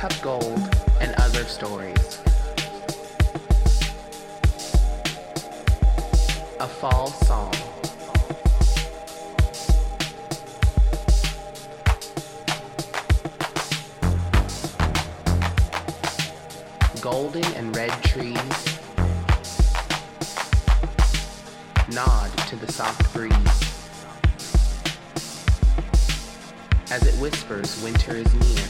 Buttercup Gold, and other stories. A fall song. Golden and red trees nod to the soft breeze as it whispers winter is near.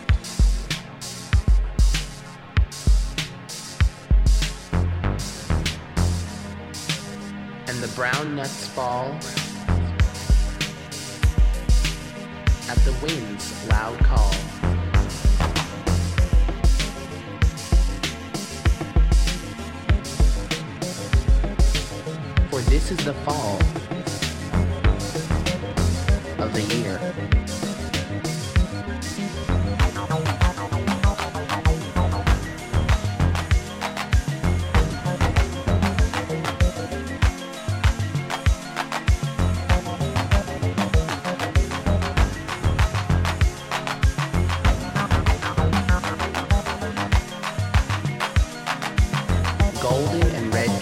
And the brown nuts fall at the wind's loud call. For this is the fall of the year. Golden and red